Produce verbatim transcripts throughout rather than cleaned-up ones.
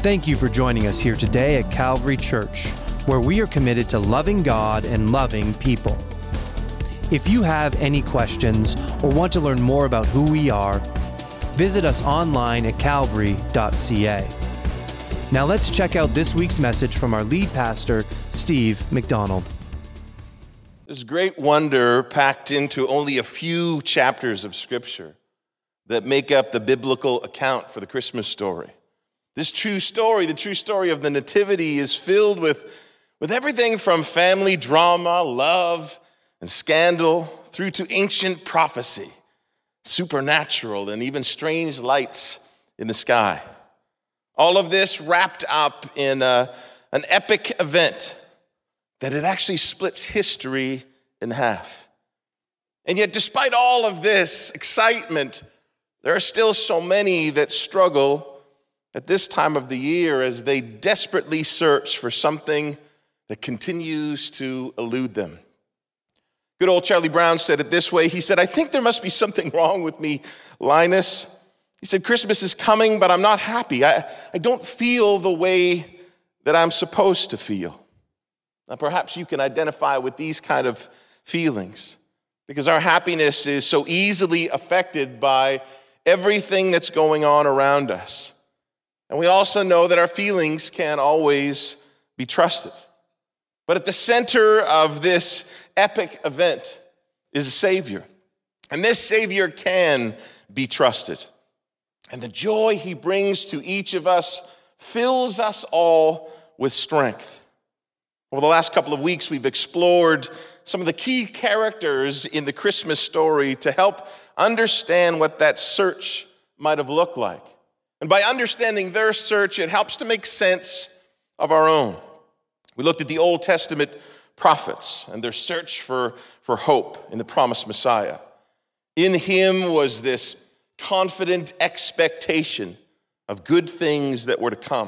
Thank you for joining us here today at Calvary Church, where we are committed to loving God and loving people. If you have any questions or want to learn more about who we are, visit us online at calvary dot c a. Now let's check out this week's message from our lead pastor, Steve McDonald. There's great wonder packed into only a few chapters of Scripture that make up the biblical account for the Christmas story. This true story, the true story of the Nativity, is filled with, with everything from family drama, love, and scandal, through to ancient prophecy, supernatural, and even strange lights in the sky. All of this wrapped up in a, an epic event that it actually splits history in half. And yet, despite all of this excitement, there are still so many that struggle at this time of the year as they desperately search for something that continues to elude them. Good old Charlie Brown said it this way. He said, "I think there must be something wrong with me, Linus." He said, "Christmas is coming, but I'm not happy. I, I don't feel the way that I'm supposed to feel." Now, perhaps you can identify with these kind of feelings because our happiness is so easily affected by everything that's going on around us. And we also know that our feelings can't always be trusted. But at the center of this epic event is a Savior. And this Savior can be trusted. And the joy he brings to each of us fills us all with strength. Over the last couple of weeks, we've explored some of the key characters in the Christmas story to help understand what that search might have looked like. And by understanding their search, it helps to make sense of our own. We looked at the Old Testament prophets and their search for, for hope in the promised Messiah. In him was this confident expectation of good things that were to come.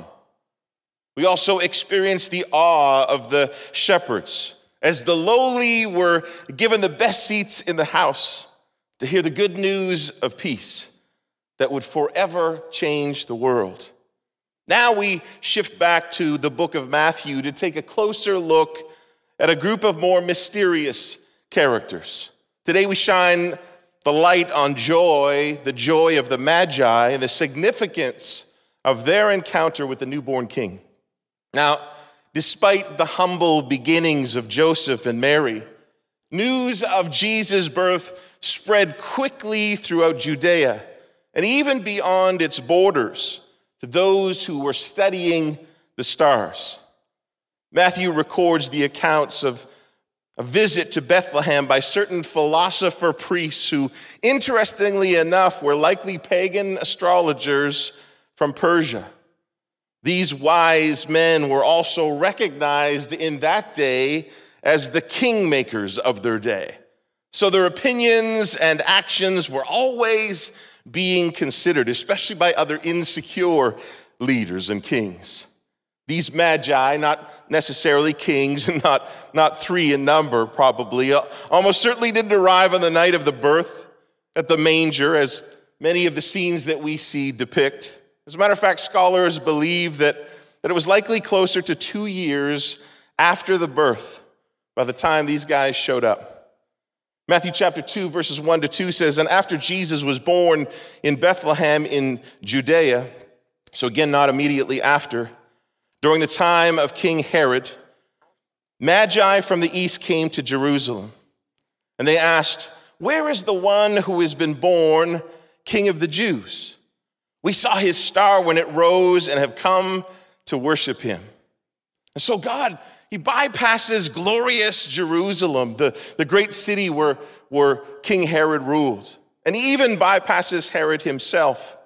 We also experienced the awe of the shepherds as the lowly were given the best seats in the house to hear the good news of peace that would forever change the world. Now we shift back to the book of Matthew to take a closer look at a group of more mysterious characters. Today we shine the light on joy, the joy of the Magi, and the significance of their encounter with the newborn king. Now, despite the humble beginnings of Joseph and Mary, news of Jesus' birth spread quickly throughout Judea and even beyond its borders to those who were studying the stars. Matthew records the accounts of a visit to Bethlehem by certain philosopher priests who, interestingly enough, were likely pagan astrologers from Persia. These wise men were also recognized in that day as the kingmakers of their day. So their opinions and actions were always being considered, especially by other insecure leaders and kings. These magi, not necessarily kings and not, not three in number probably, almost certainly didn't arrive on the night of the birth at the manger, as many of the scenes that we see depict. As a matter of fact, scholars believe that, that it was likely closer to two years after the birth by the time these guys showed up. Matthew chapter two, verses one to two says, "And after Jesus was born in Bethlehem in Judea," so again, not immediately after, "during the time of King Herod, Magi from the east came to Jerusalem. And they asked, 'Where is the one who has been born King of the Jews? We saw his star when it rose and have come to worship him.'" And so God, he bypasses glorious Jerusalem, the, the great city where, where King Herod ruled. And he even bypasses Herod himself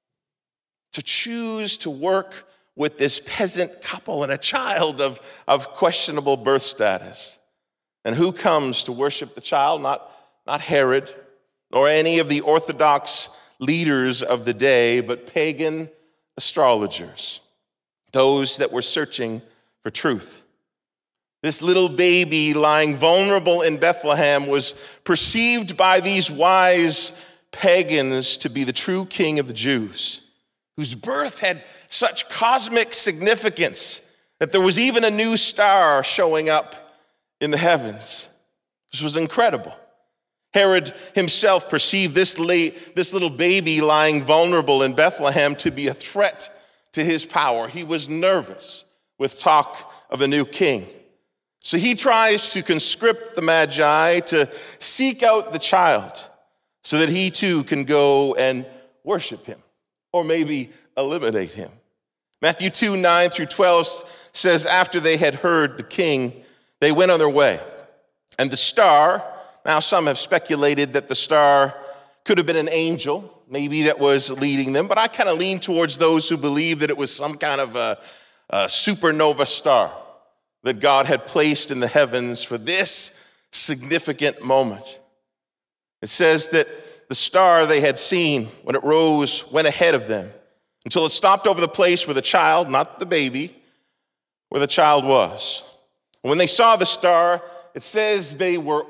to choose to work with this peasant couple and a child of, of questionable birth status. And who comes to worship the child? Not, not Herod, nor any of the Orthodox leaders of the day, but pagan astrologers, those that were searching for truth. This little baby lying vulnerable in Bethlehem was perceived by these wise pagans to be the true king of the Jews, whose birth had such cosmic significance that there was even a new star showing up in the heavens. This was incredible. Herod himself perceived this, late, this little baby lying vulnerable in Bethlehem to be a threat to his power. He was nervous with talk of a new king. So he tries to conscript the Magi to seek out the child so that he too can go and worship him, or maybe eliminate him. Matthew two, nine through twelve says, after they had heard the king, they went on their way. And the star, now some have speculated that the star could have been an angel, maybe that was leading them, but I kind of lean towards those who believe that it was some kind of a, a supernova star that God had placed in the heavens for this significant moment. It says that the star they had seen when it rose went ahead of them until it stopped over the place where the child, not the baby, where the child was. When they saw the star, it says they were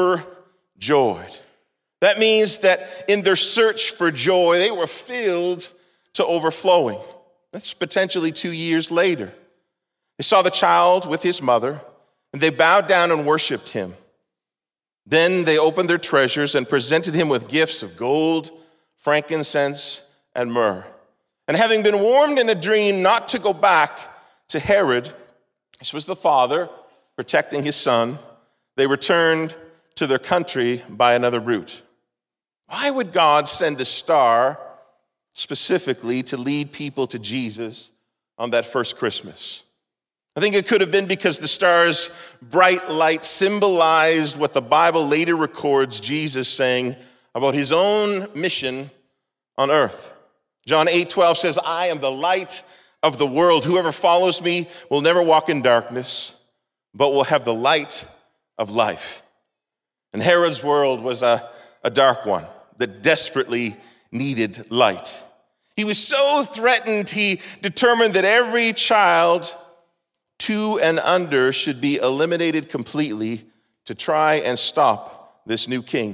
overjoyed. That means that in their search for joy, they were filled to overflowing. That's potentially two years later. They saw the child with his mother, and they bowed down and worshiped him. Then they opened their treasures and presented him with gifts of gold, frankincense, and myrrh. And having been warned in a dream not to go back to Herod, this was the father protecting his son, they returned to their country by another route. Why would God send a star specifically to lead people to Jesus on that first Christmas? I think it could have been because the star's bright light symbolized what the Bible later records Jesus saying about his own mission on earth. John eight twelve says, I am the light of the world. Whoever follows me will never walk in darkness, but will have the light of life. And Herod's world was a, a dark one that desperately needed light. He was so threatened, he determined that every child two and under should be eliminated completely to try and stop this new king.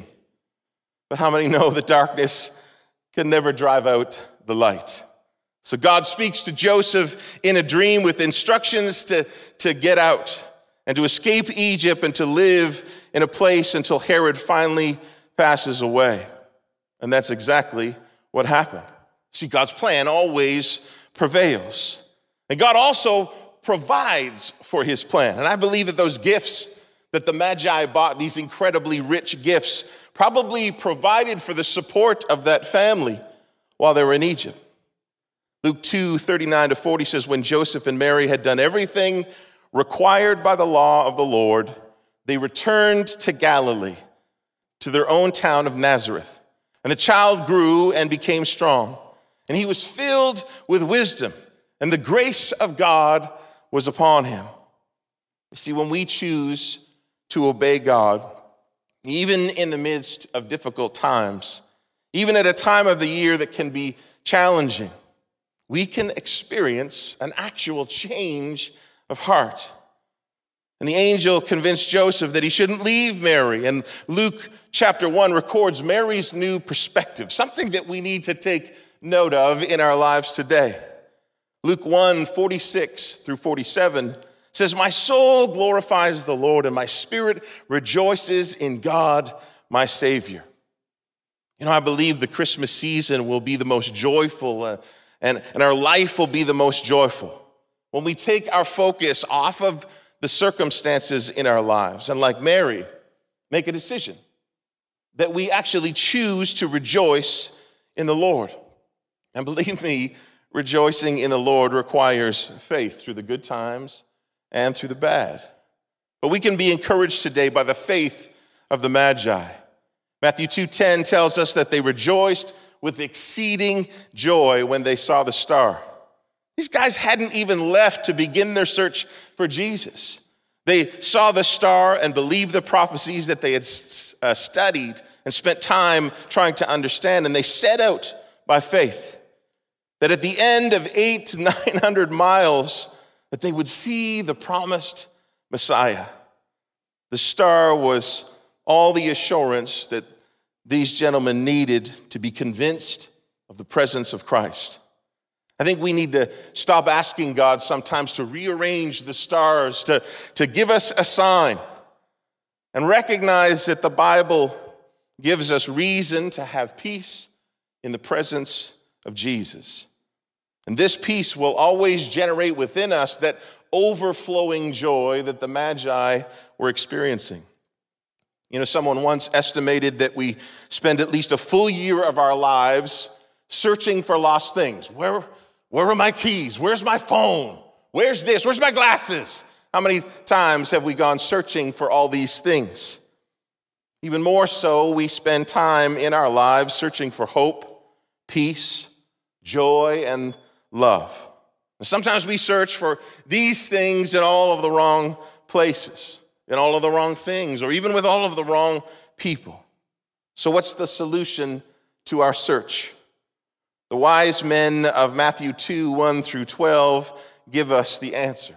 But how many know that darkness can never drive out the light? So God speaks to Joseph in a dream with instructions to, to get out and to escape Egypt and to live in a place until Herod finally passes away. And that's exactly what happened. See, God's plan always prevails. And God also provides for his plan. And I believe that those gifts that the Magi bought, these incredibly rich gifts, probably provided for the support of that family while they were in Egypt. Luke two, thirty-nine to forty says, when Joseph and Mary had done everything required by the law of the Lord, they returned to Galilee, to their own town of Nazareth. And the child grew and became strong, and he was filled with wisdom, and the grace of God was upon him. You see, when we choose to obey God, even in the midst of difficult times, even at a time of the year that can be challenging, we can experience an actual change of heart. And the angel convinced Joseph that he shouldn't leave Mary. And Luke chapter one records Mary's new perspective, something that we need to take note of in our lives today. Luke one, forty-six through forty-seven says, my soul glorifies the Lord, and my spirit rejoices in God, my Savior. You know, I believe the Christmas season will be the most joyful, uh, and, and our life will be the most joyful when we take our focus off of the circumstances in our lives and, like Mary, make a decision that we actually choose to rejoice in the Lord. And believe me, rejoicing in the Lord requires faith through the good times and through the bad. But we can be encouraged today by the faith of the Magi. Matthew two ten tells us that they rejoiced with exceeding joy when they saw the star. These guys hadn't even left to begin their search for Jesus. They saw the star and believed the prophecies that they had uh, studied and spent time trying to understand, and they set out by faith that at the end of eight to nine hundred miles, that they would see the promised Messiah. The star was all the assurance that these gentlemen needed to be convinced of the presence of Christ. I think we need to stop asking God sometimes to rearrange the stars, to, to give us a sign, and recognize that the Bible gives us reason to have peace in the presence of Jesus. And this peace will always generate within us that overflowing joy that the Magi were experiencing. You know, someone once estimated that we spend at least a full year of our lives searching for lost things. Where, where are my keys? Where's my phone? Where's this? Where's my glasses? How many times have we gone searching for all these things? Even more so, we spend time in our lives searching for hope, peace, joy, and love. And sometimes we search for these things in all of the wrong places, in all of the wrong things, or even with all of the wrong people. So what's the solution to our search? The wise men of Matthew two, one through twelve give us the answer.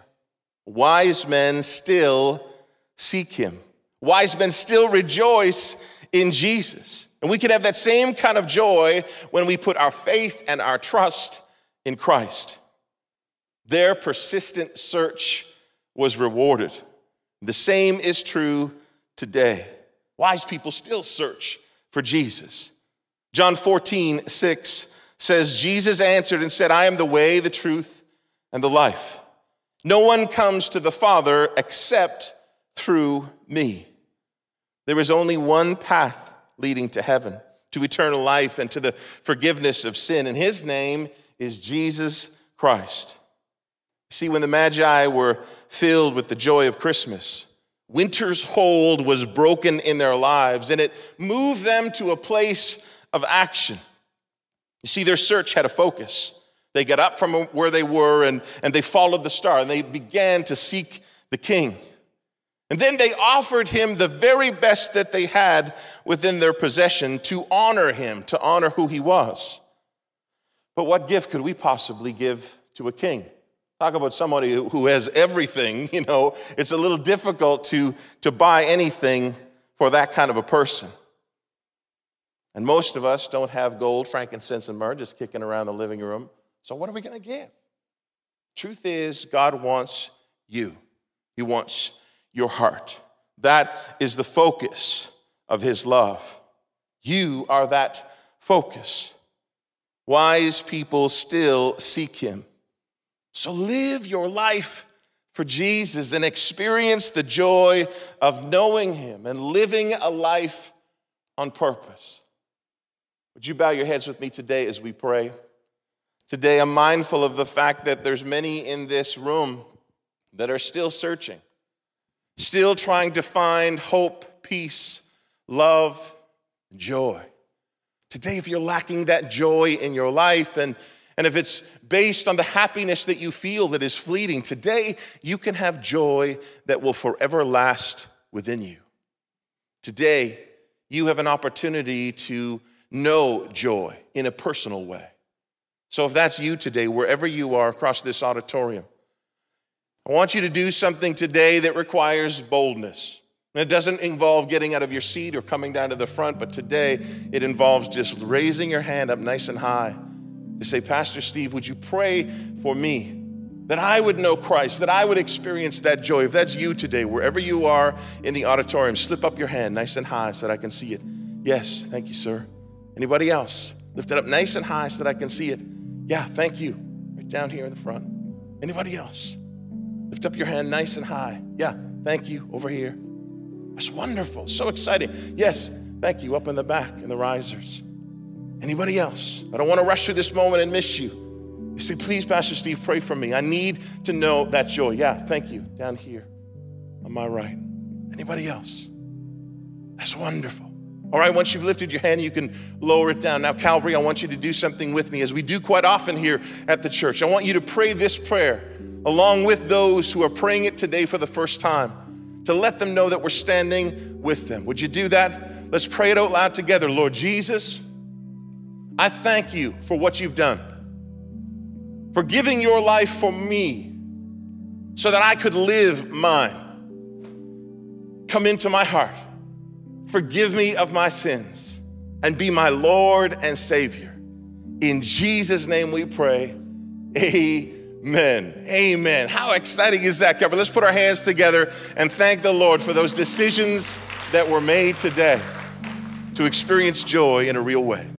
Wise men still seek him. Wise men still rejoice in Jesus. And we can have that same kind of joy when we put our faith and our trust in Christ. Their persistent search was rewarded. The same is true today. Wise people still search for Jesus. John fourteen, six says, Jesus answered and said, I am the way, the truth, and the life. No one comes to the Father except through me. There is only one path leading to heaven, to eternal life, and to the forgiveness of sin, and his name is Jesus Christ. See, when the Magi were filled with the joy of Christmas, winter's hold was broken in their lives, and it moved them to a place of action. You see, their search had a focus. They got up from where they were, and, and they followed the star, and they began to seek the king. And then they offered him the very best that they had within their possession to honor him, to honor who he was. But what gift could we possibly give to a king? Talk about somebody who has everything, you know, it's a little difficult to, to buy anything for that kind of a person. And most of us don't have gold, frankincense, and myrrh just kicking around the living room. So what are we going to give? Truth is, God wants you. He wants your heart. That is the focus of his love. You are that focus. Wise people still seek him. So live your life for Jesus and experience the joy of knowing him and living a life on purpose. Would you bow your heads with me today as we pray? Today, I'm mindful of the fact that there's many in this room that are still searching, still trying to find hope, peace, love, and joy. Today, if you're lacking that joy in your life, and, and if it's based on the happiness that you feel that is fleeting, today you can have joy that will forever last within you. Today, you have an opportunity to know joy in a personal way. So if that's you today, wherever you are across this auditorium, I want you to do something today that requires boldness. And it doesn't involve getting out of your seat or coming down to the front, but today it involves just raising your hand up nice and high to say, Pastor Steve, would you pray for me that I would know Christ, that I would experience that joy? If that's you today, wherever you are in the auditorium, slip up your hand nice and high so that I can see it. Yes, thank you, sir. Anybody else? Lift it up nice and high so that I can see it. Yeah, thank you. Right down here in the front. Anybody else? Lift up your hand nice and high. Yeah, thank you. Over here. That's wonderful. So exciting. Yes, thank you. Up in the back in the risers. Anybody else? I don't want to rush through this moment and miss you. You say, please, Pastor Steve, pray for me. I need to know that joy. Yeah, thank you. Down here on my right. Anybody else? That's wonderful. All right, once you've lifted your hand, you can lower it down. Now, Calvary, I want you to do something with me, as we do quite often here at the church. I want you to pray this prayer along with those who are praying it today for the first time, to let them know that we're standing with them. Would you do that? Let's pray it out loud together. Lord Jesus, I thank you for what you've done, for giving your life for me so that I could live mine. Come into my heart. Forgive me of my sins and be my Lord and Savior. In Jesus' name we pray, Amen. Amen. How exciting is that, Calvary? Let's put our hands together and thank the Lord for those decisions that were made today to experience joy in a real way.